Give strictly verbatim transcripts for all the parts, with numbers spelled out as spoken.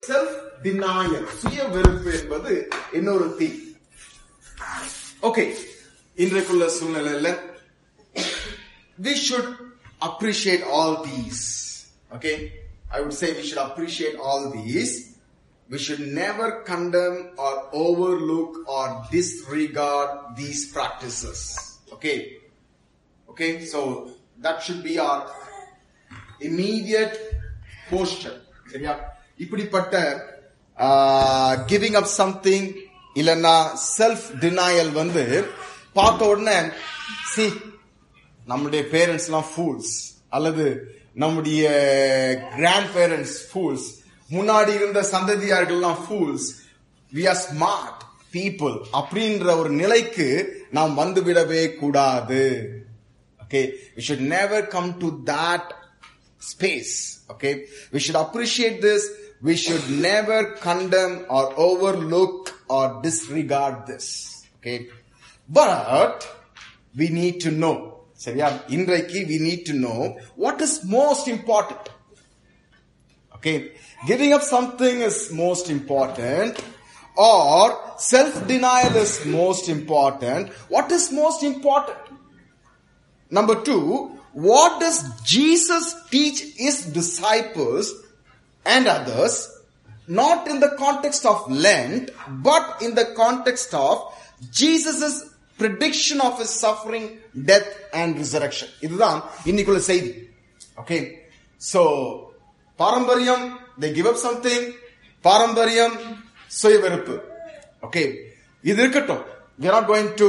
Self denial, சுய வெறுப்பு என்பது இன்னொரு தீ. ஓகே, இன்றைக்குள்ள சூழ்நிலையில we should appreciate all these. Okay, I would say we should appreciate all these. We should never condemn or overlook or disregard these practices. Okay, okay, so that should be our immediate posture. சரியா? இப்படிப்பட்ட giving up something இல்லனா self denial வந்து பார்த்த உடனே see நம்முடைய parents எல்லாம் fools அல்லது நம்முடைய கிராண்ட் பேரண்ட்ஸ் fools, முன்னாடி இருந்த சந்ததியார்கள் எல்லாம் fools, we are smart people அப்படின்ற ஒரு நிலைக்கு நாம் வந்துவிடவே கூடாது. Okay, we should never come to that space. Okay, we should appreciate this. We should never condemn or overlook or disregard this. Okay, but we need to know. சரியா? இன்றைக்கு we need to know what is most important. Okay, giving up something is most important or self-denial is most important. What is most important? Number two, what does Jesus teach his disciples and others, not in the context of Lent, but in the context of Jesus' prediction of his suffering, death and resurrection. இதுதான் இன்னைக்குள்ள செய்தி. Okay, so பாரம்பரியம், they give up something. பாரம்பரியம், சுய வெறுப்பு. Okay, இது இருக்கட்டும். We are not going to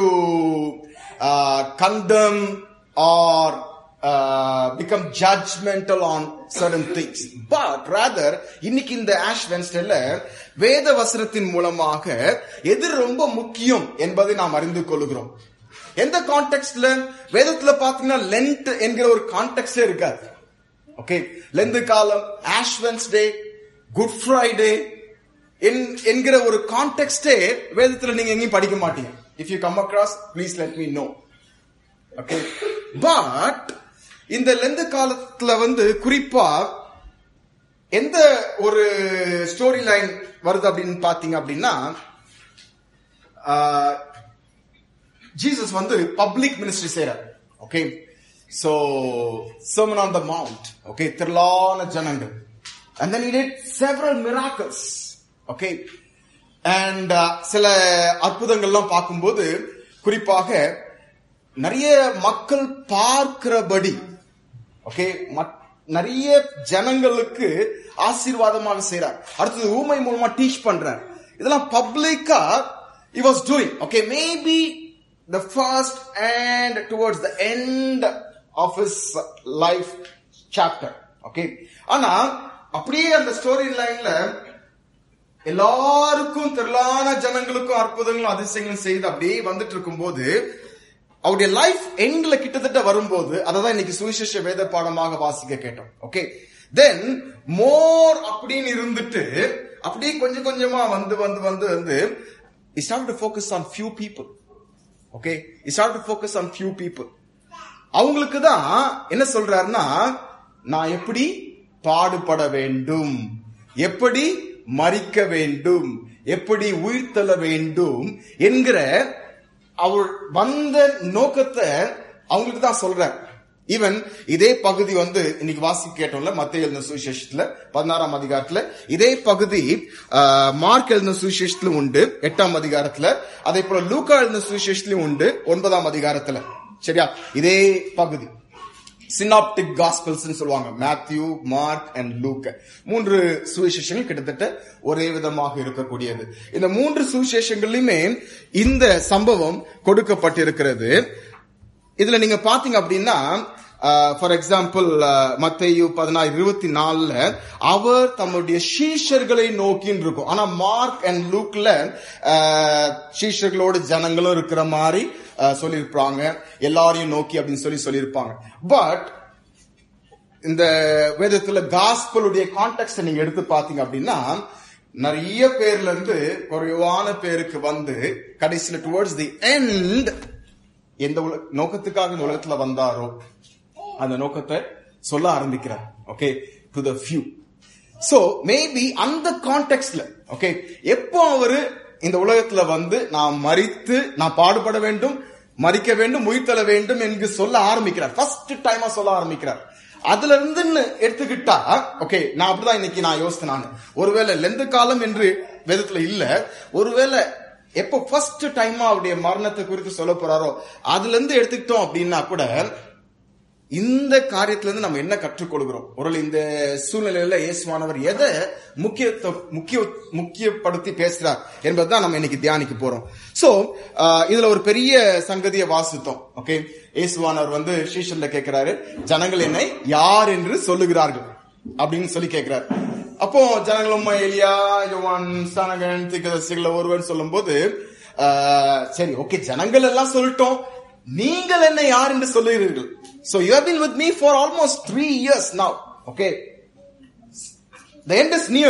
uh, condemn or uh, become judgmental on certain things, but rather இன்னைக்கு இந்த ஆஷ் வென்ஸ்டேல வேத வசனத்தின் மூலமாக எது ரொம்ப முக்கியம் என்பதை நாம் அறிந்து கொள்கிறோம். எந்த கான்டெக்ஸ்ட்ல வேதத்துல பாத்தீங்கன்னா லென்ட் என்கிற ஒரு கான்டெக்ஸ்டே இருக்காது. ஓகே, லெந்து காலம், ஆஷ் வென்ஸ்டே, குட் ஃப்ரைடே என்கிற ஒரு கான்டெக்ஸ்டே வேதத்துல நீங்க எங்கேயும் படிக்க மாட்டீங்க. If you come across, please let me know. Okay, but இந்த லெந்து காலத்துல வந்து குறிப்பா எந்த ஒரு ஸ்டோரி லைன் வருது அப்படின்னு பாத்தீங்க அப்படின்னா, ஜீசஸ் வந்து பப்ளிக் மினிஸ்ட்ரி செய்யறார். Okay, so Sermon on the Mount. Okay, திரளான ஜனங்கள். And then he did several miracles. Okay, and சில அற்புதங்கள்லாம் பார்க்கும்போது குறிப்பாக நிறைய மக்கள் பார்க்கிறபடி, ஓகே, நிறைய ஜனங்களுக்கு ஆசீர்வாதமாக செய்றார். அடுத்தது ஊமை மூலமா டீச் பண்றார். இதெல்லாம் பப்ளிக்கா he was doing. Okay, maybe the first and towards the end of his life chapter. Okay, ஆனா அப்படியே அந்த ஸ்டோரி லைன்ல எல்லாருக்கும் திரளான ஜனங்களுக்கும் அற்புதங்களும் அதிசயங்களும் செய்து அப்படியே வந்துட்டு இருக்கும்போது அவருடைய லைஃப் எண்ட்ல கிட்டத்தட்ட வரும்போது அததான் இன்னைக்கு சுவிசேஷ வேத பாடமாக வாசிக்க கேட்டோம். ஓகே, தென் மோர் அப்படின்னு இருந்துட்டு அப்படியே கொஞ்சம் கொஞ்சமா வந்து வந்து வந்து வந்து he started to focus on few people. Okay, he started to focus on few people. அவங்களுக்கு தான் என்ன சொல்றாருன்னா, நான் எப்படி பாடுபட வேண்டும், எப்படி மரிக்க வேண்டும், எப்படி உயிர்த்தெழ வேண்டும் என்கிற அவர் வந்த நோக்கத்தை அவங்களுக்கு தான் சொல்றார். ஈவன் இதே பகுதி வந்து இன்னைக்கு வாசிக்க கேட்டோம்ல, மத்தேயு எழுதின சுவிசேஷத்துல பதினாறாம் அதிகாரத்துல இதே பகுதி மார்க் எழுதின சுவிசேஷத்திலும் உண்டு எட்டாம் அதிகாரத்துல, அதே போல லூக்கா எழுதின சுவிசேஷத்திலும் உண்டு ஒன்பதாம் அதிகாரத்துல. சரியா? இதே பகுதி சினாப்டிக் காஸ்பல்ஸ் சொல்லுவாங்க. மேத்யூ, மார்க் அண்ட் லூக் மூன்று சுவிசேஷங்கள் கிட்டத்தட்ட ஒரே விதமாக இருக்கக்கூடியது. இந்த மூன்று சுவிசேஷங்கள்லயுமே இந்த சம்பவம் கொடுக்கப்பட்டிருக்கிறது. இதுல நீங்க பாத்தீங்க அப்படின்னா, ஃபார் எக்ஸாம்பிள் மத்தேயு பதினாறு இருபத்தி நாலுல அவர் தம்முடைய சீஷர்களை நோக்கின்னு இருக்கும். ஆனா மார்க் அண்ட் லூக்ல சீஷர்களோடு ஜனங்களும் இருக்கிற மாதிரி சொல்லியிருப்பாங்க, எல்லாரையும் நோக்கி அப்படின்னு சொல்லி சொல்லியிருப்பாங்க. பட் இந்த வேதத்துல காஸ்பலுடைய கான்டெக்ட் நீங்க எடுத்து பாத்தீங்க அப்படின்னா, நிறைய பேர்ல இருந்து குறைவான பேருக்கு வந்து கடைசியில டுவர்ட்ஸ் தி எண்ட் எந்த நோக்கத்துக்காக இந்த உலகத்துல வந்தாரோ அந்த நோக்கத்தை சொல்ல ஆரம்பிக்கிறார். Okay, to the few. So maybe அந்த கான்டெக்ட்ல ஓகே எப்போ அவரு இந்த உலகத்துல வந்து நான் மரித்து நான் பாடுபட வேண்டும், மரிக்க வேண்டும், உயிர்த்தெழ வேண்டும் என்று சொல்ல ஆரம்பிக்கிறார். ஃபர்ஸ்ட் டைமா சொல்ல ஆரம்பிக்கிறார். அதுல இருந்து எடுத்துக்கிட்டா ஓகே நான் அப்படிதான் இன்னைக்கு நான் யோசித்தேன். நான் ஒருவேளை லெந்து காலம் என்று வேதத்துல இல்ல, ஒருவேளை எப்போ ஃபர்ஸ்ட் டைமா அவருடைய மரணத்தை குறித்து சொல்ல போறாரோ அதுல இருந்து எடுத்துக்கிட்டோம் அப்படின்னா கூட இந்த காரியத்துல இருந்து நம்ம என்ன கற்றுக்கொள்கிறோம்? ஒரு இந்த சூழ்நிலையில இயேசுவானவர் எதை முக்கியத்துவ முக்கிய முக்கியப்படுத்தி பேசுறார் என்பதுதான் நம்ம இன்னைக்கு தியானிக்க போறோம். சோ இதுல ஒரு பெரிய சங்கதியை வாசித்தோம். ஓகே, இயேசுவானவர் வந்து சீஷர்ல கேட்கிறாரு, ஜனங்கள் என்னை யார் என்று சொல்லுகிறார்கள் அப்படின்னு சொல்லி கேட்கிறாரு. அப்போ ஜனங்களும் எலியா, யோவான் ஸ்நானகன், தீர்க்கதரிசிகள் ஒருவன் சொல்லும் போது சரி ஓகே ஜனங்கள் எல்லாம் சொல்லிட்டோம், நீங்கள் என்ன யார் என்று சொல்லுகிறீர்கள்? So you have been with me for almost three years now. Okay. The end is near.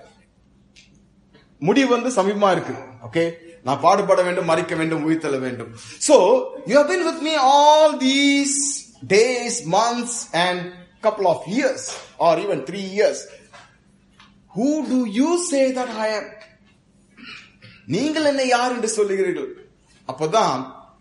முடிவு வந்து சமீபமா இருக்கு. Okay. நான் பாடுபட வேண்டும், மரிக்க வேண்டும், உயிர்த்தெழ வேண்டும். So you have been with me all these days, months and couple of years or even three years. Who do you say that I am? நீங்கள் என்ன யார் என்று சொல்லுகிறீர்கள்? அப்பதான்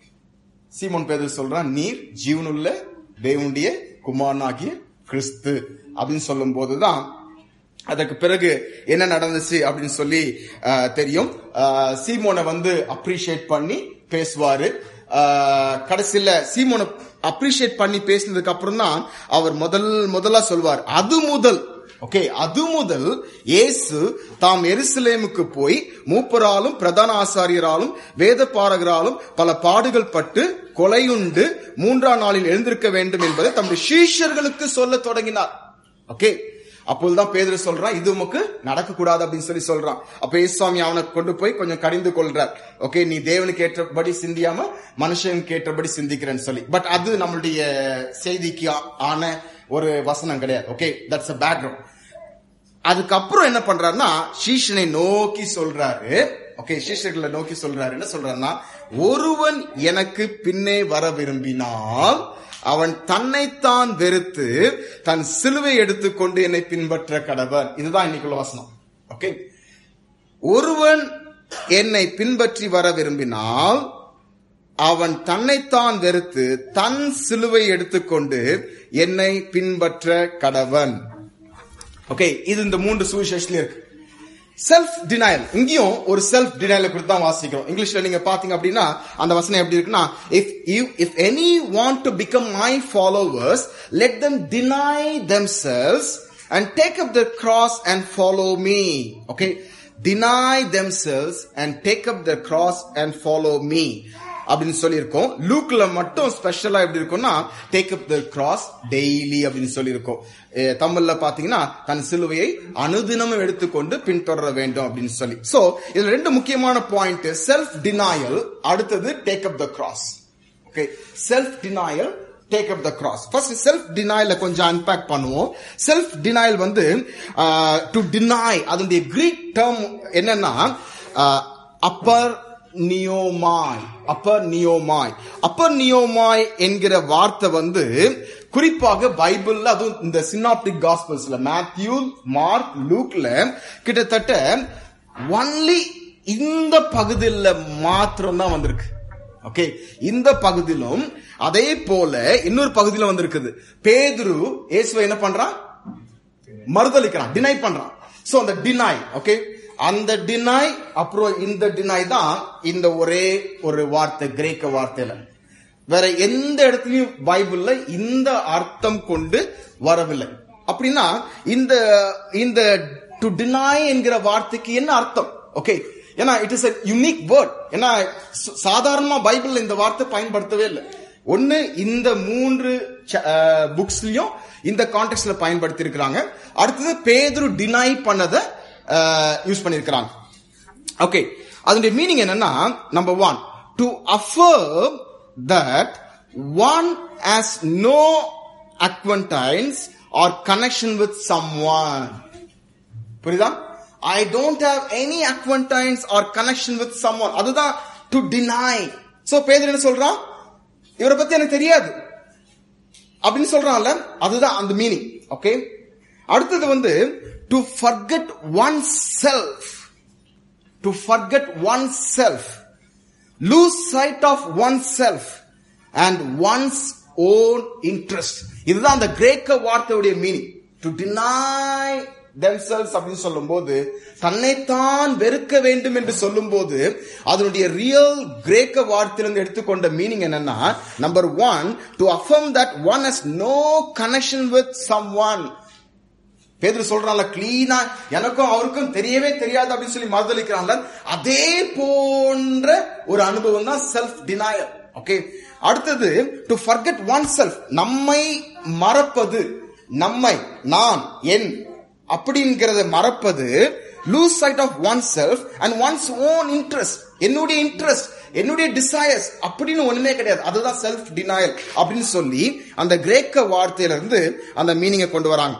சீமோன் பேதுரு சொல்றான், நீர் ஜீவனுள்ள தேவனுடைய குமாரனாகிய கிறிஸ்து அப்படின்னு சொல்லும் போதுதான் அதற்கு பிறகு என்ன நடந்துச்சு அப்படின்னு சொல்லி தெரியும். சீமோனை வந்து அப்ரிஷியேட் பண்ணி பேசுவாரு. கடைசியில சீமோனை அப்ரிஷியேட் பண்ணி பேசினதுக்கு அப்புறம் தான் அவர் முதல் முதலா சொல்வார், அது முதல் ஓகே அது முதல் இயேசு தாம் எருசலேமுக்கு போய் மூப்பராலும் பிரதான ஆசாரியராலும் வேத பாரகராலும் பல பாடுகள் பட்டு கொலையுண்டு மூன்றாம் நாளில் எழுந்திருக்க வேண்டும் என்பதை தம்முடைய சீஷர்களுக்கு சொல்ல தொடங்கினார். ஓகே, அப்போதுதான் பேதுரு சொல்றான், இது உமக்கு நடக்க கூடாது அப்படின்னு சொல்லி சொல்றான். அப்ப இயேசுவாமி அவனை கொண்டு போய் கொஞ்சம் கடிந்து கொள்றார். ஓகே, நீ தேவனுக்கு ஏற்றபடி சிந்தியாம மனுஷனுக்கு ஏற்றபடி சிந்திக்கிறேன்னு சொல்லி. பட் அது நம்மளுடைய செய்திக்கு ஆன ஒரு வசனம் கிடையாது. Okay, that's a background. அதுக்கப்புறம் என்ன பண்றாருன்னா சீஷனை நோக்கி சொல்றாரு. ஓகே, சீஷர்களை நோக்கி சொல்றாரு. என்ன சொல்றாருன்னா, ஒருவன் எனக்கு பின்னே வர விரும்பினால் அவன் தன்னைத்தான் வெறுத்து தன் சிலுவை எடுத்துக்கொண்டு என்னை பின்பற்ற கடவன். இதுதான் இன்னைக்குள்ள வசனம். ஓகே, ஒருவன் என்னை பின்பற்றி வர விரும்பினால் அவன் தன்னைத்தான் வெறுத்து தன் சிலுவை எடுத்துக்கொண்டு என்னை பின்பற்ற கடவன். ஓகே, இது இந்த மூன்று சுவிசேஷத்துல இருக்கு. செல்ஃப் டினையல், இங்கேயும் ஒரு செல்ஃப் டினையல் குறித்து தான் வாசிக்கிறோம். இங்கிலீஷ்ல நீங்க பாத்தீங்க அப்படின்னா அந்த வசனம் எப்படி இருக்குன்னா, if you if any want to become my followers, let them deny themselves and take up their cross and follow me. Okay, deny themselves and take up their cross and follow me அப்படின்னு சொல்லி இருக்கோம். லூக்ல மட்டும் ஸ்பெஷலா எப்படி இருக்கும்னா take up the cross daily அப்படின்னு சொல்லி இருக்கோம். தமிழ்ல பாத்தீங்கன்னா தன் சிலுவையை அனுதினமும் எடுத்துக்கொண்டு பின்தொடர வேண்டும் அப்படின்னு சொல்லி. சோ இதுல ரெண்டு முக்கியமான பாயிண்ட், செல்ஃப் டினாயல், அடுத்தது take up the cross. Okay, self denial, take up the cross. First self டினாயல கொஞ்சம் அன்பேக் பண்ணுவோம். செல்ஃப் டினாயல் வந்து டு டினை, அதனுடைய கிரீக் டேர்ம் என்னன்னா அப்பர் நியோமாய், அப்பர் நியோமாய். அப்பர் நியோமாய் என்கிற வார்த்தை வந்து குறிப்பாக பைபிள்ல, அதுவும் இந்த சினாப்டிக் காஸ்பல்ஸ்ல மேத்யூ, மார்க், லூக்ல கிட்டத்தட்ட ஒன்லி இந்த பகுதியில் மாத்திரம் தான் வந்திருக்கு. ஓகே, இந்த பகுதியிலும் அதே போல இன்னொரு பகுதியில வந்திருக்குது. பேதுரு இயேசுவை என்ன பண்றான்? மறுதலிக்கிறான், டினை பண்றான். சோ அந்த டினை, ஓகே, அந்த டினாய் அப்புறம் இந்த டினாய் தான் இந்த ஒரே ஒரு வார்த்தை, கிரேக்க வார்த்தையில. வேற எந்த இடத்துலயும் பைபிள்ல இந்த அர்த்தம் கொண்டு வரவில்லை. அப்படின்னா இந்த இந்த டு டினாய் என்கிற வார்த்தைக்கு என்ன அர்த்தம்? ஓகே, ஏன்னா it is a unique word. ஏன்னா சாதாரணமா பைபிள்ல இந்த வார்த்தை பயன்படுத்தவே இல்லை. ஒன்னு இந்த மூன்று புக்ஸ்லயும் இந்த கான்டெக்ட்ல பயன்படுத்தி இருக்கிறாங்க. அடுத்தது பேதுரு டினை பண்ணத யூஸ் பண்ணிருக்கிறாங்க. ஓகே, அதனுடைய மீனிங் என்னன்னா, number one, to affirm that one has no acquaintance or connection with someone. புரியுதா? I don't have any acquaintance or connection with someone. அதுதான் டு டினை. சோ பேதுரு என்ன சொல்றான்? இவரை பத்தி எனக்கு தெரியாது அப்படின்னு சொல்றான்ல, அதுதான் அந்த மீனிங். ஓகே, அடுத்தது வந்து to forget oneself, to forget oneself, lose sight of oneself and one's own interest. இதுதான் அந்த கிரேக்க வார்த்தையுடைய மீனிங். to deny themselves அப்படின்னு சொல்லும் போது, தன்னைத்தான் வெறுக்க வேண்டும் என்று சொல்லும் போது, அதனுடைய ரியல் கிரேக்க வார்த்தையிலிருந்து எடுத்துக்கொண்ட மீனிங் என்னன்னா, number one, to affirm that one has no connection with someone. பேதுரு சொல்றான்ல, கிளீனா எனக்கும் அவருக்கும் தெரியவே தெரியாது அப்படின்னு சொல்லி மறுதலிக்கிறான்ல, அதே போன்ற ஒரு அனுபவம் தான் செல்ஃப் டினாயல். ஓகே, அடுத்தது டு ஃபர்கெட் ஒன் செல்ஃப், நம்மை மறப்பது, நம்மை, நான், என் அப்படிங்கறத மறப்பது. Lose sight of one self and one's own interest, என்னுடைய இன்ட்ரெஸ்ட், என்னுடைய டிசையர்ஸ் அப்படின்னு ஒண்ணுமே கிடையாது, அதுதான் செல்ஃப் டினாயல் அப்படின்னு சொல்லி அந்த கிரேக்க வார்த்தையில இருந்து அந்த மீனிங்கை கொண்டு வராங்க.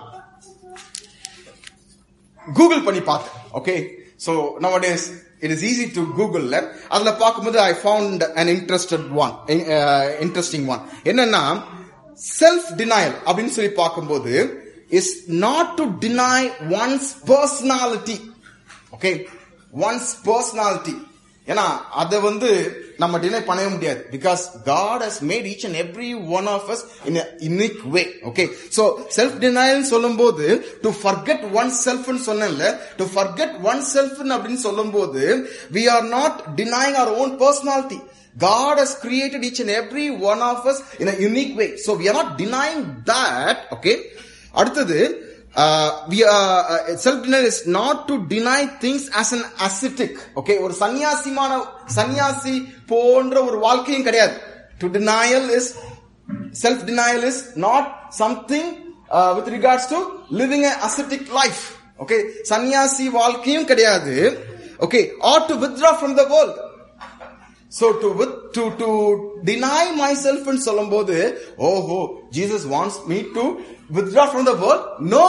கூகுள் பண்ணி பார்த்தேன். Okay, so nowadays it is easy to google. அதுல பார்க்கும்போது I found an interested one, uh, interesting one. என்னன்னா, self denial அப்படின்னு சொல்லி பார்க்கும்போது is not to deny one's personality. Okay, one's personality. ஏன்னா அதை வந்து நம்ம டினை பண்ணவே முடியாது. Because God has made each and every one of us in a unique way. Okay, so self denial சொல்லும் போது to forget oneself ன்னு சொன்னேன்ல, to forget oneself அப்படின்னு சொல்லும் போது we are not denying our own personality. God has created each and every one of us in a unique way, so we are not denying that. Okay, அடுத்தது Uh, we are uh, self denial is not to deny things as an ascetic. Okay, ஒரு சன்னியாசிமான சன்னியாசி போன்ற ஒரு வாழ்க்கையும் கிடையாது. To denial is self denial is not something uh, with regards to living an ascetic life. Okay, சன்னியாசி வாழ்க்கையும் கிடையாது. Okay, or to withdraw from the world. So to with, to to deny myself ன்னு சொல்லும்போது, ஓஹோ Jesus wants me to withdraw from the world? No.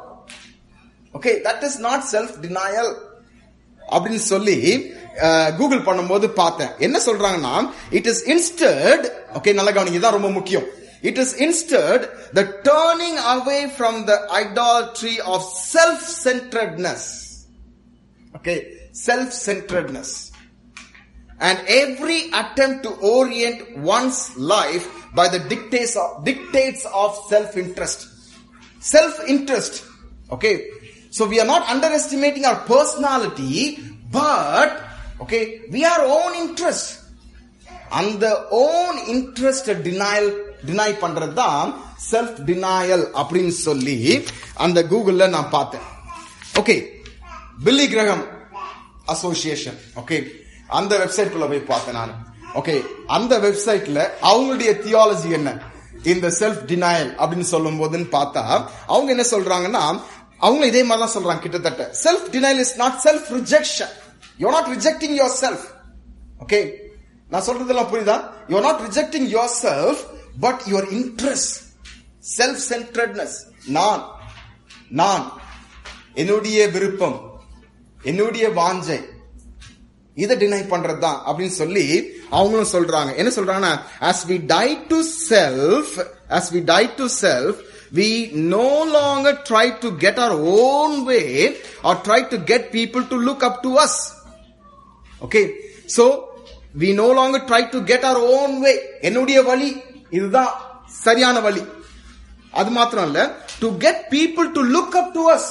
Okay, that is not self denial அப்படின்னு சொல்லி Google பண்ணும்போது பார்த்தேன். என்ன சொல்றாங்கன்னா, it is instead, okay, நல்ல கவனிங்க, இதான் ரொம்ப முக்கியம். It is instead the turning away from the idolatry of self-centeredness. Okay, self-centeredness. And every attempt to orient one's life by the dictates of, dictates of self-interest. Self-interest. Okay. So we are not underestimating our personality, but, okay, we are own interest. And the own interest denial, deny பண்றதுதான் self-denial அப்படின்னு சொல்லி அந்த கூகுள்ல நான் பார்த்தேன். Okay. Billy Graham Association. Okay. அந்த வெப்சைட்ல போய் பார்த்தேன் நான். ஓகே, அந்த வெப்சைட்ல அவங்களுடைய தியாலஜி என்ன இந்த செல்ஃப் டினையல் அப்படின்னு சொல்லும் போதுன்னு பார்த்தா, அவங்க என்ன சொல்றாங்கன்னா, அவங்க இதே மாதிரி தான் சொல்றாங்க கிட்டத்தட்ட. Self denial is not self rejection. You are not rejecting your self. Okay, நான் சொல்றதெல்லாம் புரியுதா? You are not rejecting your self, but your interest, self centredness, நான் நான் என்னுடைய விருப்பம், என்னுடைய வாஞ்சை, இதை டினை பண்றதுதான் அப்படின்னு சொல்லி அவங்களும் சொல்றாங்க. என்ன சொல்றாங்கன்னா, as we die to self, as we die to self, we no longer try to get our own way or try to get people to look up to us. Okay, so we no longer try to get our own way. என்னுடைய வழி இதுதான் சரியான வழி. அது மாத்திரம் இல்ல, to get people to look up to us.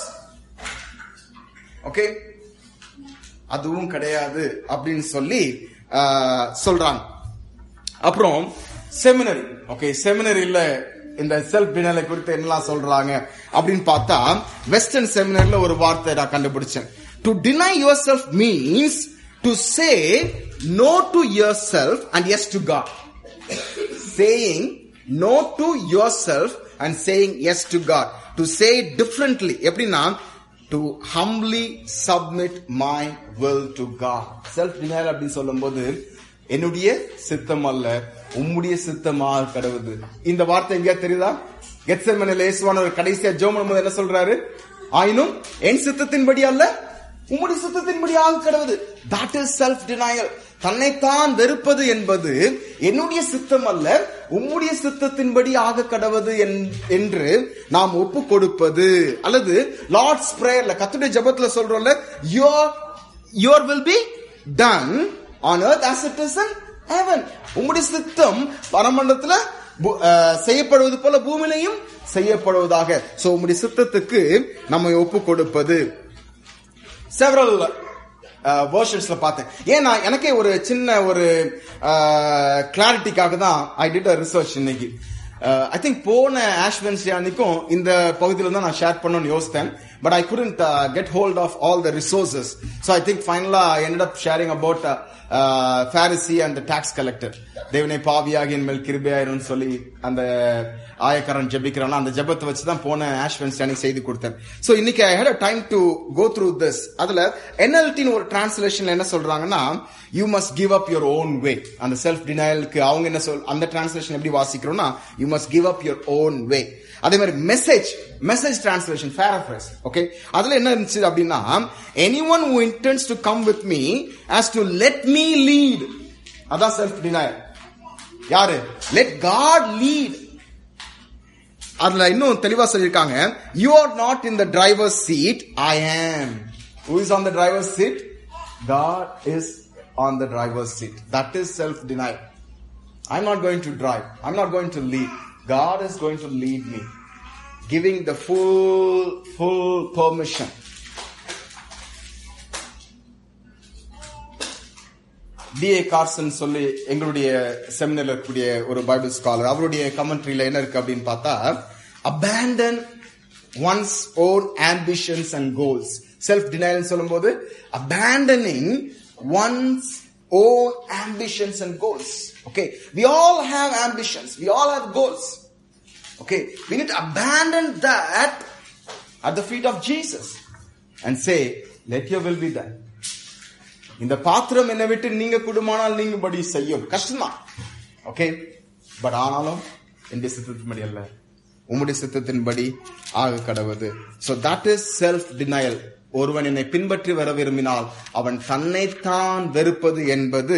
Okay, அதுவும் கிடையாது அப்படின்னு சொல்லி சொல்றாங்க. அப்புறம் செமினரி. ஓகே, செமினரியில இந்த செல்ஃப் டினையல் குறித்து என்னலாம் சொல்றாங்க அப்படின்னு பார்த்தா, வெஸ்டர்ன் செமினரியில ஒரு வார்த்தை நான் கண்டுபிடிச்சேன். To deny your self means to say no to your self and yes to God. Saying no to your self and saying yes to God. To say differently எப்படின்னா, to humbly submit my will to God. Self denial அப்படின்னு சொல்லும்போது, என்னுடைய சித்தம் அல்ல உம்முடைய சித்தமா கடவுது. இந்த வார்த்தை எங்கேயா தெரியுதா? கெத்செமனேல இயேசுவானவர் கடைசியா ஜெபம் பண்ணும்போது என்ன சொல்றாரு? ஆயினும் என் சித்தத்தின்படி அல்ல உம்முடைய சித்தத்தின்படி ஆக கடவுது. That is self denial. தன்னைத்தான் வெறுப்பது என்பது என்னுடைய சித்தம் அல்ல, உம்முடைய சித்தத்தின்படி ஆக கடவுது என்று நாம் ஒப்பு கொடுப்பது. அல்லது லார்ட்ஸ் பிரேயர்ல, கர்த்தருடைய ஜெபத்துல சொல்றோம்ல, your your will be done on earth as it is in heaven. உம்முடைய சித்தம் பரமண்டலத்துல செய்யப்படுவது போல பூமியிலையும் செய்யப்படுவதாக. சோ உம்முடைய சித்தத்துக்கு நம்ம ஒப்பு கொடுப்பது. several வெர்ஷன்ஸ்ல பார்த்தேன். ஏன்னா எனக்கே ஒரு சின்ன ஒரு கிளாரிட்டிக்காக தான் ஐ டிட் அ ரிசர்ச் இன்னைக்கு. ஐ திங்க் போன ஆஷ் வென்ஸ்டே அன்னைக்கும் இந்த பகுதியில தான் நான் ஷேர் பண்ணணும்னு யோசித்தேன். But I couldn't uh, get hold of all the resources. So I think finally I ended up sharing about uh, uh, Pharisee and the tax collector. தேவனே பாவியாகி என் மேல் கிருபையாயிரும் சொல்லி அந்த ஆயக்காரன் ஜெபிக்கிறான். அந்த ஜெபத்தை வச்சு தான் போன ஆஷ் வென்ஸ்டே செய்து கொடுத்தேன். சோ இன்னைக்கு I had a time to go through this. அதுல N L T ஒரு டிரான்ஸ்லேஷன்ல என்ன சொல்றாங்கன்னா, you must give up your own way. அந்த செல்ஃப் டினையலுக்கு அவங்க என்ன சொல், அந்த டிரான்ஸ்லேஷன் எப்படி வாசிக்கிறோம்னா, you must give up your own way. அதே மாதிரி மெசேஜ் மெசேஜ் டிரான்ஸ்லேஷன் paraphrase. ஓகே, அதுல என்ன இருந்துச்சு அப்படின்னா, anyone who intends to come with me has to let me lead. அதான் செல்ஃப் டினையல். யாரு? let God lead. அதுல இன்னும் தெளிவா சொல்லிருக்காங்க, you are not in the driver's seat, I am. Who is on the driver's seat? God is on the driver's seat. That is self denial. I'm not going to drive, I'm not going to lead. God is going to lead me, giving the full full permission. D A Carson சொல்லி எங்களுடைய செமினர்ல இருக்கக்கூடிய ஒரு Bible scholar, அவருடைய கமெண்ட்ரியில என்ன இருக்கு அப்படின்னு பார்த்தா, abandon one's own ambitions and goals. Self denial சொல்லும்போது abandoning one's own ambitions and goals. Okay, we all have ambitions, we all have goals. Okay, we need to abandon that at the feet of Jesus and say, let your will be done. இந்த பாத்திரம் என்னை விட்டு நீங்க குடுமானால் நீங்க படி செய்யும். கஷ்டம்தான். Okay, but ஆனாலும் என்னுடைய சித்தத்தின்படி அல்ல, உம்முடைய சித்தத்தின்படி ஆக கடவுது. So that is self denial. ஒருவன் என்னை பின்பற்றி வர விரும்பினால் அவன் தன்னைத்தான் வெறுப்பது என்பது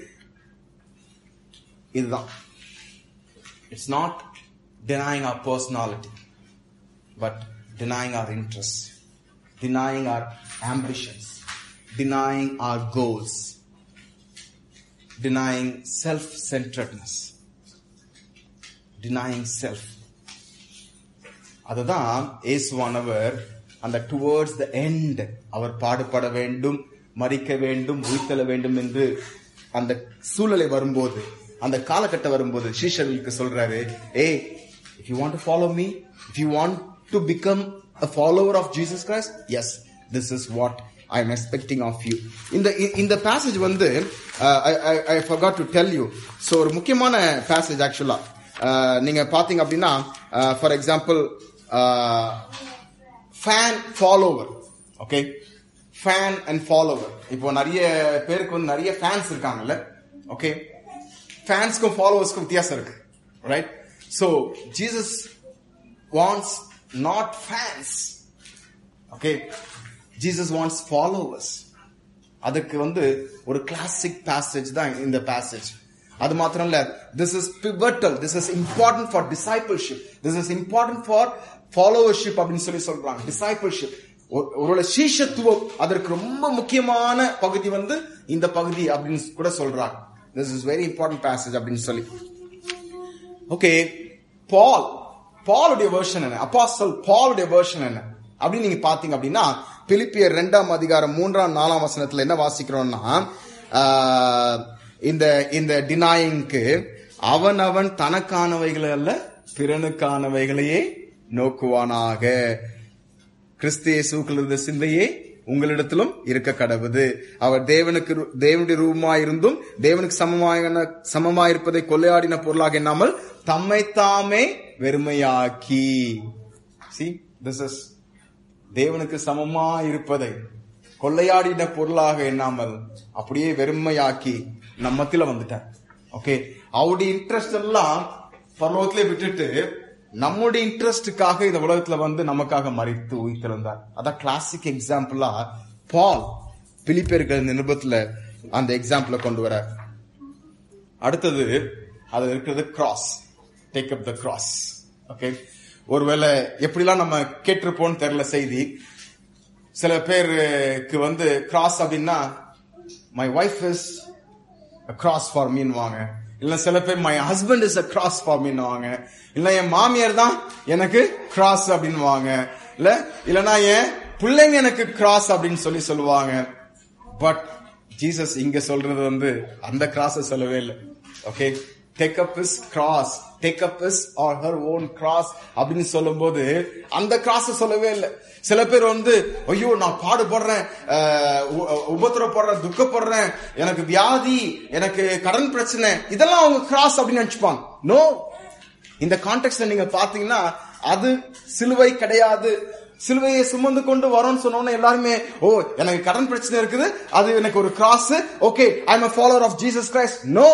இதுதான். It's not denying our personality, but denying our interests, denying our ambitions, denying our goals, denying self-centeredness, denying self. அதுதான் இயேசுவானவர் அந்த டுவர்ட்ஸ் த எண்ட் அவர் பாடுபட வேண்டும், மரிக்க வேண்டும், உயிர்த்தெழ வேண்டும் என்று அந்த சூழலை வரும்போது, அந்த காலகட்டம் வரும்போது சீஷர்களுக்கு சொல்றாரு, ஏய், if you want to follow me, if you want to become a follower of Jesus Christ, yes, this is what I am expecting of you. இந்த இந்த passage வந்து I I I forgot to tell you. So ஒரு முக்கியமான passage actually. நீங்க பாத்தீங்க அப்படின்னா, for example, fan follower. Okay, fan and follower. இப்போ நிறைய பேருக்கு வந்து நிறைய ஃபேன்ஸ் இருக்காங்கல்ல. ஓகே, ஃபேன்ஸ்க்கும் ஃபாலோவர்ஸ்க்கும் வித்தியாசம் இருக்கு, right? So Jesus wants not fans. Okay, Jesus wants followers. அதுக்கு வந்து ஒரு கிளாசிக் passage தான் இந்த passage. அது மாத்திரம் இல்ல, this is pivotal, this is important for discipleship, this is important for followership அப்படின்னு சொல்லி சொல்றாங்க. discipleship, ஒரு சீஷத்துவம், அதற்கு ரொம்ப முக்கியமான பகுதி வந்து இந்த பகுதி அப்படின்னு கூட சொல்றாங்க. this is very important passage அப்படின்னு சொல்லி. ஓகே, பால் பாலுடைய வெர்ஷன் என்ன, அப்போஸ்தலர் பாலுடைய வெர்ஷன் என்ன அப்படின்னு நீங்க பாத்தீங்க அப்படின்னா, பிலிப்பியர் இரண்டாம் அதிகாரம் மூன்றாம் நாலாம் வசனத்துல என்ன வாசிக்கிறோம்னா, இந்த இந்த டினாயிங்க்கு அவன் அவன் தனக்கானவைகளை அல்ல பிறனுக்கானவைகளையே நோக்குவானாக, கிறிஸ்து இயேசுவுக்குள் இருந்த சிந்தையே உங்களிடத்திலும் இருக்க கடவுது. அவர் தேவனுக்கு தேவனுடைய ரூபமாயிருந்தும் தேவனுக்கு சமமாக சமமாயிருப்பதை கொள்ளையாடின பொருளாக எண்ணாமல் தம்மை தாமே வெறுமையாக்கி. See, this is தேவனுக்கு சமமா இருப்பதை கொள்ளையாடின பொருளாக எண்ணாமல் அப்படியே வெறுமையாக்கி நம்ம மத்தியில வந்துட்டார். ஓகே, அவருடைய இன்ட்ரெஸ்ட் எல்லாம் பரலோகத்திலே விட்டுட்டு நம்முடைய இன்ட்ரெஸ்டுக்காக இந்த உலகத்துல வந்து நமக்காக மரித்து உயிர்த்தெழுந்தார். அதான் கிளாசிக் எக்ஸாம்பிளா பால் பிலிப்பியர்கள் நிருபத்துல அந்த எக்ஸாம்பிள கொண்டு வர. அடுத்தது அதுல இருக்கிறது cross. Take up the cross. Okay, ஒருவேளை எப்படிலாம் நம்ம கேட்டிருப்போம்னு தெரியல செய்தி. சில பேருக்கு வந்து கிராஸ் அப்படின்னா my wife is a cross for me ன்னுவாங்க. இல்ல சில பேர் my husband is a cross for me ன்னுவாங்க. இல்ல என் மாமியார் தான் எனக்கு கிராஸ் அப்படின்னுவாங்க. இல்ல இல்லனா என் பிள்ளைங்க எனக்கு கிராஸ் அப்படின்னு சொல்லி சொல்லுவாங்க. பட் ஜீசஸ் இங்க சொல்றது வந்து அந்த கிராஸ சொல்லவே இல்லை. Okay, take up his cross, take up his or her own cross அப்படின்னு சொல்லும் போது அந்த கிராஸ சொல்லவே இல்லை. சில பேர் வந்து ஐயோ நான் பாடுபடுறேன், உபத்திரப்படுறேன், துக்கப்படுறேன், எனக்கு வியாதி, எனக்கு கடன் பிரச்சனை, இதெல்லாம் அவங்க கிராஸ் அப்படின்னு நினைச்சுப்பாங்க. நோ, இந்த கான்டெக்ட்ல நீங்க பாத்தீங்கன்னா அது சிலுவை கிடையாது. சிலுவையை சுமந்து கொண்டு வரோம்னு சொன்னோம்னா எல்லாருமே ஓ எனக்கு கடன் பிரச்சனை இருக்குது, அது எனக்கு ஒரு cross, okay I am a follower of Jesus Christ. No,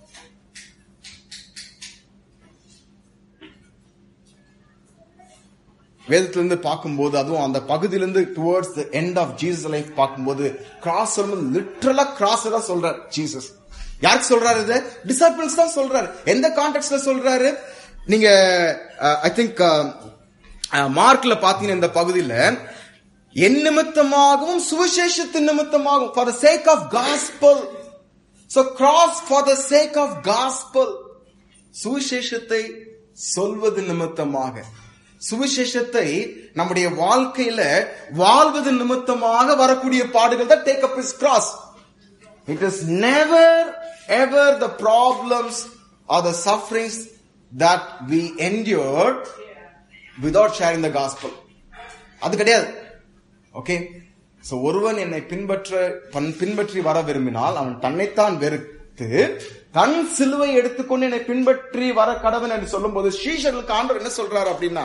வேதத்திலிருந்து பார்க்கும்போது அதுவும் அந்த பகுதியிலிருந்து towards the end of Jesus life பார்க்கும்போது கிராஸ் சொல்லும்போது லிட்டரலா கிராஸ் தான் சொல்றாரு ஜீசஸ். யாருக்கு சொல்றாரு? இது டிசைபிள்ஸ் தான் சொல்றாரு. எந்த கான்டெக்ட்ல சொல்றாரு? நீங்க ஐ திங்க் மார்க்ல பாத்தீங்கன்னா இந்த பகுதியில என் நிமித்தமாகவும் சுவிசேஷத்தின் நிமித்தமாகவும் for the sake of gospel. So cross for the sake of gospel. சுவிசேஷத்தை சொல்வது நிமித்தமாக, சுவிசேஷத்தை நம்முடைய வாழ்க்கையில வாழ்வது நிமித்தமாக வரக்கூடிய பாடுகள் தான் take up his cross. It is never ever the problems or the sufferings that we endured without sharing the gospel. அது கிடையாது. ஓகே, சோ ஒருவன் என்னை பின்பற்ற பின்பற்றி வர விரும்பினால் அவன் தன்னைத்தான் வெறுத்து தன் சிலுவை எடுத்துக்கொண்டு என்னை பின்பற்றி வர கடவன் என்று சொல்லும் போது சீஷர்களுக்கு ஆண்டவர் என்ன சொல்றாரு அப்படின்னா,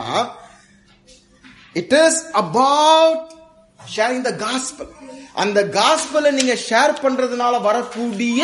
it is about sharing the gospel. அந்த காஸ்பலை நீங்க ஷேர் பண்றதுனால வரக்கூடிய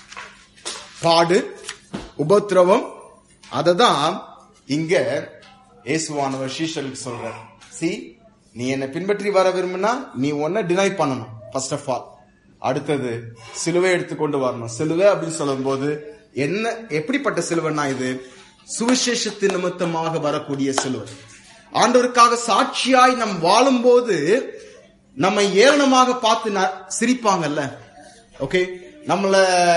பாடு, உபத்திரவம், அததான் இங்க இயேசுவானவர் சீஷர்களுக்கு சொல்றார். சி, நீ என்னை பின்பற்றி வர விரும்பினா நீ ஒன்ன டினை பண்ணணும் ஃபர்ஸ்ட் ஆஃப் ஆல். அடுத்தது சிலுவை எடுத்துக்கொண்டு வரணும். சிலுவை அப்படின்னு சொல்லும் போது என்ன, எப்படிப்பட்ட சிலுவைன்னா இது சுவிசேஷத்தின் நிமித்தமாக வரக்கூடிய சிலுவை. ஆண்டவருக்காக சாட்சியாய் நம் வாழும் போது நம்மை ஏளனமாக பார்த்து சிரிப்பாங்கல்ல, ஓகே, நம்மள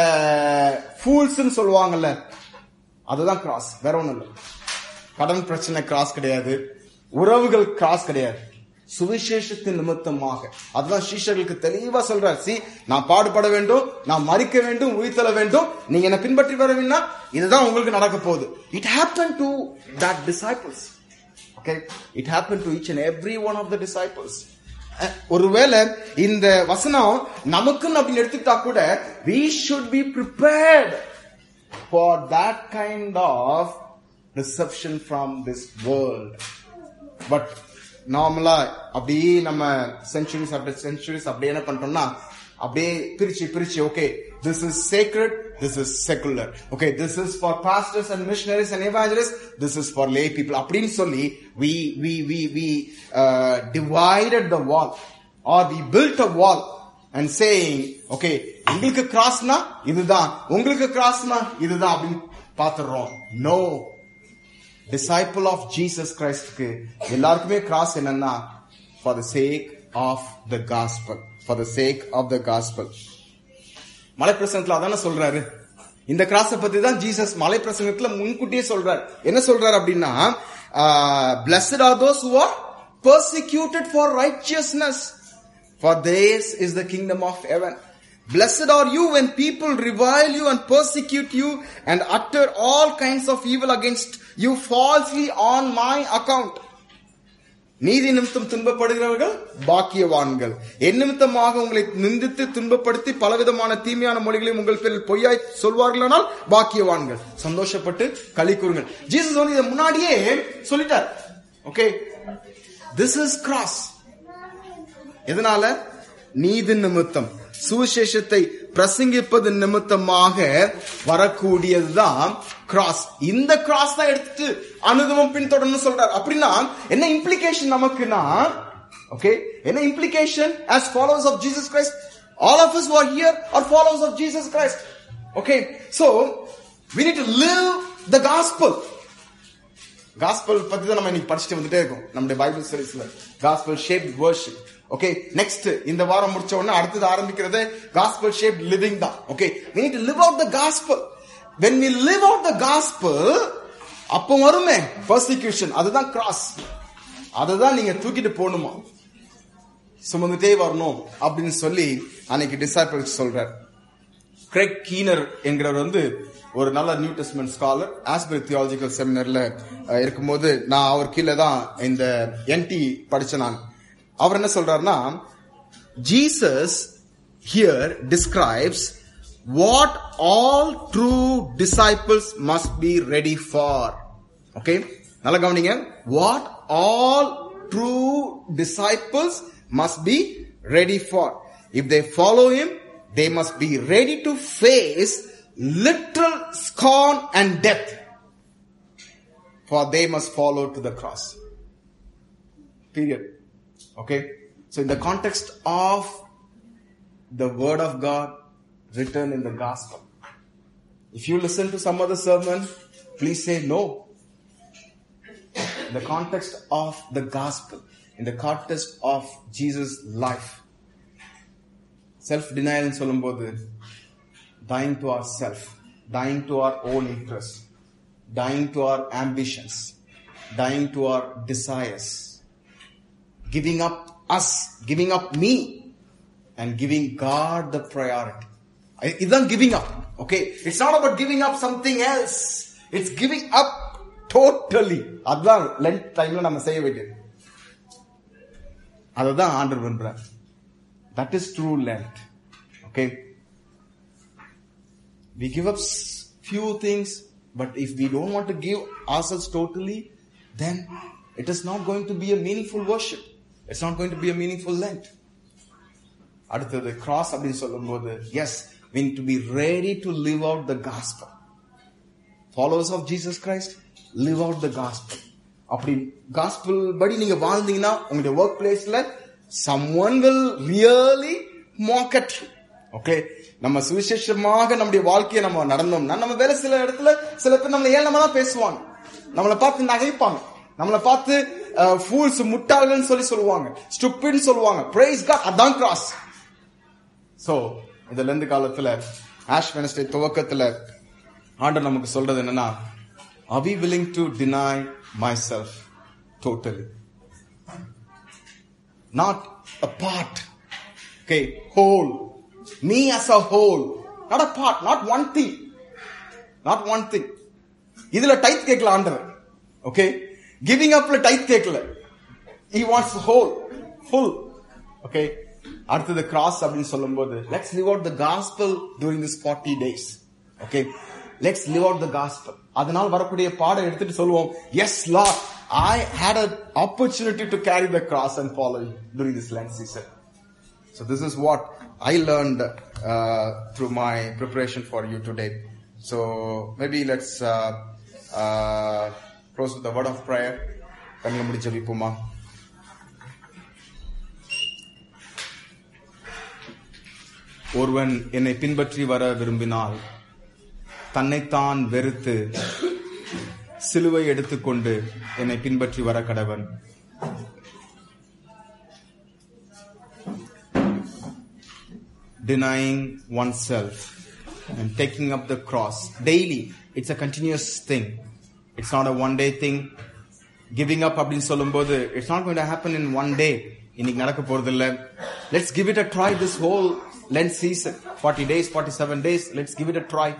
ஃபூல்ஸ் சொல்லுவாங்கல்ல, அதுதான் கிராஸ், வேற ஒண்ணும் இல்லை. கடன் பிரச்சனை கிராஸ் கிடையாது, உறவுகள் கிராஸ் கிடையாது, சுவிசேஷத்தின் நிமித்தமாக. அதுதான் சீஷர்களுக்கு தெளிவா சொல்றார். சி, நான் பாடுபட வேண்டும், நான் மரிக்க வேண்டும், உயிர்த்தெழ வேண்டும், நீங்க என்ன பின்பற்றி வரவில்லை, இதுதான் உங்களுக்கு நடக்க போகுது. It happen to that disciples. Okay, it happen to each and every one of the disciples. ஒருவேளை இந்த வசனம் நமக்குன்னு அப்படின்னு எடுத்துட்டா கூட we should be prepared for that kind of reception from this world. But நார்மலா அப்படியே நம்ம சென்ச்சுரிஸ் ஆஃப்டர் சென்ச்சுரிஸ் அப்படியே என்ன பண்றோம்னா அப்படியே பிரிச்சு பிரிச்சு okay this is sacred, this is secular, okay this is for pastors and missionaries and evangelist, this is for lay people அப்படின்னு சொல்லி we we we we uh, divided the wall or we built a wall and saying okay உங்களுக்கு கிராஸ்னா இதுதான், உங்களுக்கு கிராஸ்னா இதுதான் அப்படின்னு பாத்துறோம். No, disciple of Jesus Christ க்கு எல்லாருக்குமே கிராஸ் என்னன்னா for the sake of the gospel, for the sake of the gospel. மலை பிரசங்கத்துல அதான சொல்றாரு. இந்த கிராஸ பத்தி தான் ஜீசஸ் மலை பிரசங்கத்துல முன்கூட்டியே சொல்றாரு. என்ன சொல்றாரு அப்படின்னா, blessed are those who are persecuted for righteousness, for theirs is the kingdom of heaven. Blessed are you when people revile you and persecute you and utter all kinds of evil against you falsely on my account. நீதி நிமித்தம் துன்பப்படுகிறவர்கள் பாக்கியவான்கள். என் நிமித்தமாக உங்களை நிந்தித்து துன்பப்படுத்தி பலவிதமான தீமையான மொழிகளையும் உங்கள் பேரில் பொய்யாய் சொல்வார்களானால் பாக்கியவான்கள். சந்தோஷப்பட்டு களி கூறுங்கள். ஜீசஸ் வந்து இதை முன்னாடியே சொல்லிட்டார். Okay, this is cross. எதனால? நீதி நிமித்தம், சுவிசேஷத்தை பிரசங்கிப்பது நிமித்தமாக வரக்கூடியதுதான் கிராஸ். இந்த கிராஸ் தான் எடுத்துட்டு அனுதவம் பின்தொடர்ந்து சொல்றார். அப்படின்னா என்ன இம்ப்ளிகேஷன் நமக்குன்னா, Okay? Any implication as followers of Jesus Christ? All of us who are here are followers of Jesus Christ. Okay? So, we need to live the gospel. Gospel பத்தி தான் நம்ம இன்னைக்கு படிச்சுட்டு வந்துட்டே இருக்கோம் நம்முடைய பைபிள் சீரிஸ்ல. Gospel shaped worship. Okay, next இந்த வாரம் முடிச்ச உடனே அடுத்தது ஆரம்பிக்கிறது gospel shaped living தான். Okay, we need to live out the gospel. When we live out the gospel, அப்ப வருமே persecution, அதுதான் cross. அதுதான் நீங்க தூக்கிட்டு போகணுமா, சுமந்துட்டே வரணும் அப்படின்னு சொல்லி அன்னைக்கு டிசைபிள்ஸ் சொல்றார். கிரெக் கீனர் என்கிறவர் வந்து ஒரு நல்ல New Testament scholar. Asbury theological செமினர்ல இருக்கும்போது நான் அவர் கீழே தான் இந்த என்டி படிச்சேன் நான். அவர் என்ன சொல்றாருன்னா, Jesus here describes what all true disciples must be ready for. Okay, நல்லா கவனிங்க. What all true disciples must be ready for. If they follow him, they must be ready to face literal scorn and death, for they must follow to the cross. Period. Okay, so in the context of the word of God written in the gospel, if you listen to some other sermon, please say no. In the context of the gospel, in the context of Jesus' life, self-denial in சொல்லும்போது dying to ourself, dying to our own interests, dying to our ambitions, dying to our desires, giving up us, giving up me, and giving God the priority. Isn't giving up. Okay, it's not about giving up something else. It's giving up totally. அதான் length டைம்ல நம்ம செய்ய வேண்டியது. அதுதான் ஆண்டவர் விரும்புறார். That is true Lent. Okay, we give up few things, but if we don't want to give ourselves totally, then it is not going to be a meaningful worship. It's not going to be a meaningful Lent. அடுத்தது cross அப்படின்னு சொல்லும்போது, yes, we need to be ready to live out the gospel. Followers of Jesus Christ, live out the gospel. அப்படி gospel படி நீங்க வாழ்ந்தீங்கன்னா உங்களுடைய work பிளேஸ்ல someone will really mock at you. Okay, நம்ம சுவிசேஷமாக நம்முடைய வாழ்க்கையை நம்ம நடந்தோம்னா நம்ம வேலை சில இடத்துல சில பேர் நம்மளை ஏளனமா தான் பேசுவாங்க, நம்மளை பார்த்து நகைப்பாங்க, நம்மளை பார்த்து ஃபூல்ஸ் முட்டாள்கள் சொல்லி சொல்லுவாங்க, ஸ்டூபிட்னு சொல்லுவாங்க. பிரைஸ் காட், அதான் கிராஸ். சோ இந்த லெந்து காலத்துல ஆஷ் வெட்னஸ்டே துவக்கத்துல ஆண்டவர் நமக்கு சொல்றது என்னன்னா, are we willing to deny myself totally? Not a part. Okay, whole. Me as a whole. Not a part, not one thing. Not one thing. இதுல tithe கேட்கல ஆண்டவர். Okay, giving upல டைத் கேட்கல. He wants whole, full. Okay, அடுத்தது cross அப்படின்னு சொல்லும்போது, let's live out the gospel during this forty days. Okay, let's live out the gospel. அதனால் வரக்கூடிய பாடம் எடுத்துட்டு சொல்லுவோம், yes Lord, I had an opportunity to carry the cross and follow you during this Lent season. So this is what I learned uh, through my preparation for you today. So maybe let's uh, uh, close with the word of prayer. கண்களை மூடி ஜெபிப்போமா. ஒருவன் என்னை பின்பற்றி வர விரும்பினால் தன்னைத்தான் வெறுத்து சிலுவை எடுத்துக்கொண்டு என்னை பின்பற்றி வர கடவன். Denying oneself and taking up the cross daily. It's a continuous thing. It's not a one day thing. Giving up அப்படின்னு சொல்லும்போது it's not going to happen in one day. இன்னைக்கு நடக்க போறது இல்ல. Let's give it a try this whole Lent season. forty days, forty-seven days. Let's give it a try.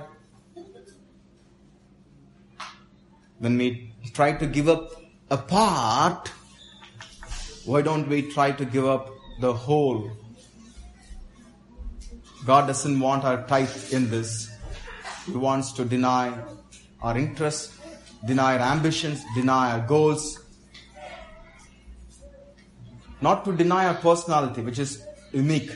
When we try to give up a part, why don't we try to give up the whole? God doesn't want our tithe in this. He wants to deny our interests, deny our ambitions, deny our goals. Not to deny our personality, which is unique.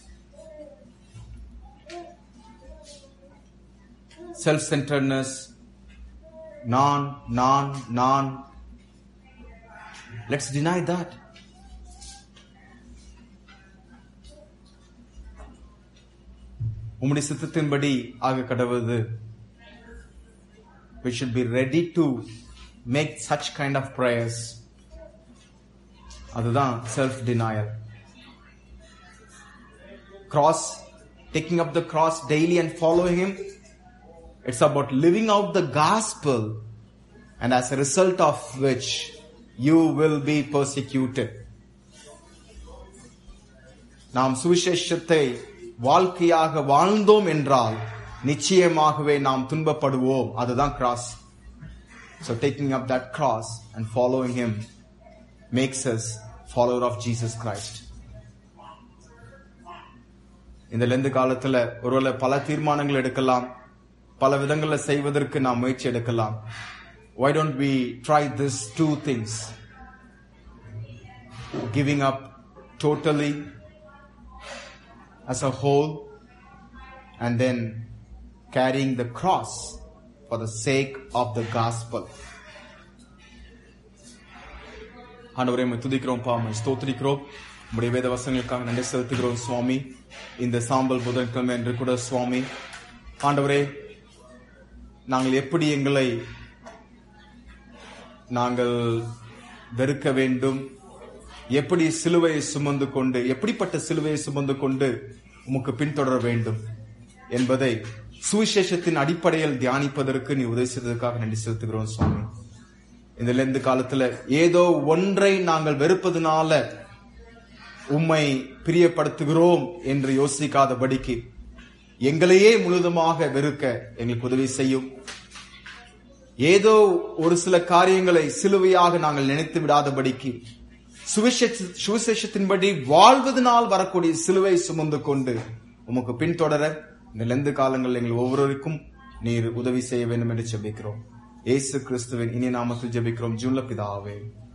Self-centeredness, non, non, non. Let's deny that. உம்முடைய சித்தத்தின்படி ஆக கடவுது. We should be ready to make such kind of prayers. அதுதான் self denial. Cross, taking up the cross daily and following him. It's about living out the gospel, and as a result of which you will be persecuted. நாம் சுவிசேஷத்தை வாழ்க்கையாக வாழ்ந்தோம் என்றால் நிச்சயமாகவே நாம் துன்பப்படுவோம். அதுதான் cross. So taking up that cross and following him makes us follower of Jesus Christ. இந்த லெந்து காலத்துல ஒருவேளை பல தீர்மானங்கள் எடுக்கலாம், பல விதங்களை செய்வதற்கு நாம் முயற்சி எடுக்கலாம். Why don't we try these two things? Giving up totally as a whole, and then carrying the cross for the sake of the gospel. ஆண்டவரே, உம்மை துதிக்கிறோம், பாமை ஸ்தோத்திரிக்கிறோம். உம்முடைய வேத வசனங்களுக்காக நன்றி செலுத்துகிறோம் சுவாமி. இந்த சாம்பல் புதன்கிழமை என்று கூட சுவாமி ஆண்டவரே, நாங்கள் எப்படி எங்களை நாங்கள் வெறுக்க வேண்டும், எப்படி சிலுவையை சுமந்து கொண்டு, எப்படிப்பட்ட சிலுவையை சுமந்து கொண்டு உமக்கு பின்தொடர வேண்டும் என்பதை சுவிசேஷத்தின் அடிப்படையில் தியானிப்பதற்கு நீ உதவி செய்ததற்காக நன்றி செலுத்துகிறோம் சுவாமி. இந்த லெந்து காலத்துல ஏதோ ஒன்றை நாங்கள் வெறுப்பதனால உம்மை பிரியப்படுத்துகிறோம் என்று யோசிக்காதபடிக்கு எங்களையே முழுதுமாக வெறுக்க எங்களுக்கு உதவி செய்யும். ஏதோ ஒரு சில காரியங்களை சிலுவையாக நாங்கள் நினைத்து விடாதபடிக்கு சுவிசேஷத்தின்படி வாழ்வதனால் வரக்கூடிய சிலுவை சுமந்து கொண்டு உமக்கு பின்தொடர இந்த லெந்து காலங்கள் எங்கள் ஒவ்வொருவருக்கும் நீர் உதவி செய்ய வேண்டும் என்று ஜெபிக்கிறோம். இயேசு கிறிஸ்துவின் இனிய நாமத்தில் ஜெபிக்கிறோம் ஜீவனுள்ள பிதாவே,